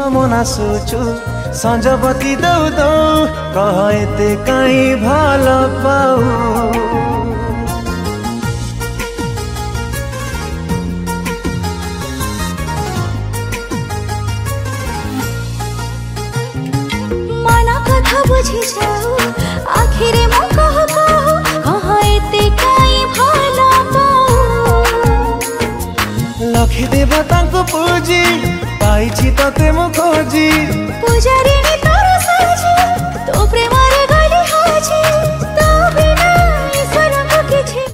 मना सुचु संजबती दौ दौ कह एते कहीं भल पाऊ। बुझी जाऊ आखिर मो कह कह एते काई भला पाऊ। लखि देवता को पूजी पाइछि तते मो खोजी पूजारी